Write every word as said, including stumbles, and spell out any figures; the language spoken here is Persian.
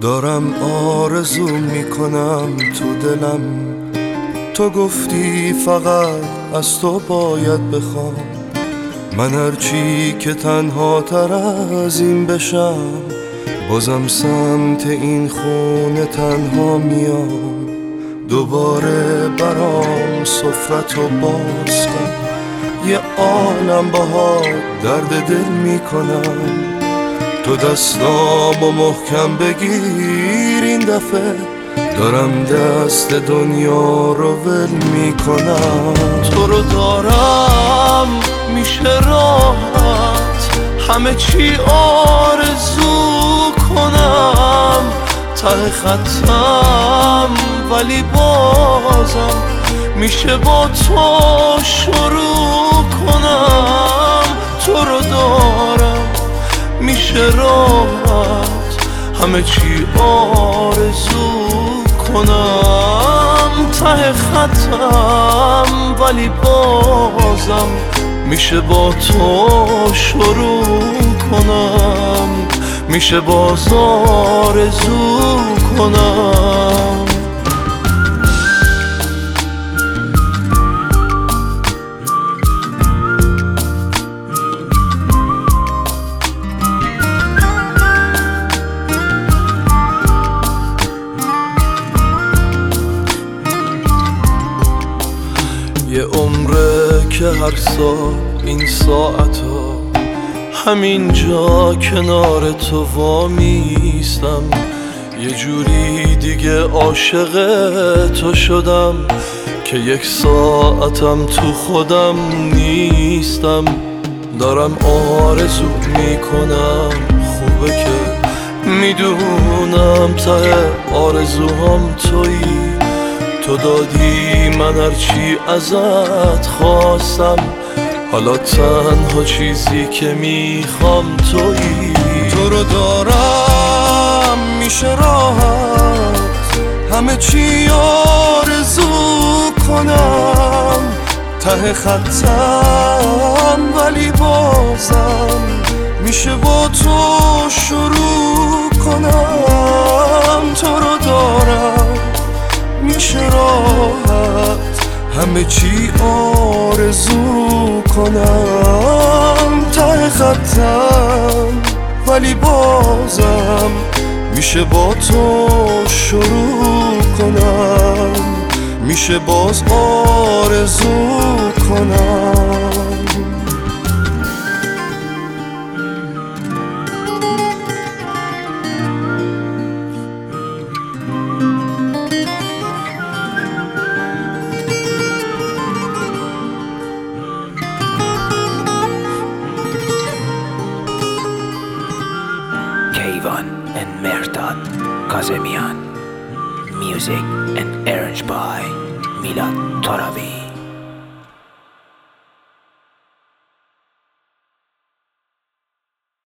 دارم آرزو میکنم تو دلم، تو گفتی فقط از تو باید بخوام. من هرچی که تنها تر از این بشم، بازم سمت این خونه تنها میام. دوباره برام سفرتو باز کن، یه عالم باهات درد دل میکنم. تو دستامو محکم بگیر، این دفعه دارم دست دنیا رو ول میکنم. تو رو دارم میشه راحت همه چی آرزو کنم. ته خطم ولی بازم میشه با تو شروع کنم. تو رو دارم میشه راحت همه چی آرزو کنم. ته خطم ولی بازم میشه با تو شروع کنم. میشه باز آرزو کنم. یه عمره که هر سال این ساعتا همینجا کنار تو وامیستم. یه جوری دیگه عاشق تو شدم که یک ساعتم تو خودم نیستم. دارم آرزو میکنم خوبه که میدونم ته آرزوهام تویی. تو دادی من هرچی ازت خواستم، حالا تنها چیزی که میخوام تویی. تو رو دارم میشه راحت همه چی آرزو کنم. ته خطم ولی بازم میشه با تو شروع کنم. تو رو دارم میشه راحت همه چی آرزو کنم. ته خطم ولی بازم میشه با تو شروع کنم. میشه باز آرزو کنم. Kayvan and Mehrdad Kazemian. Music and arranged by Milad Torabi.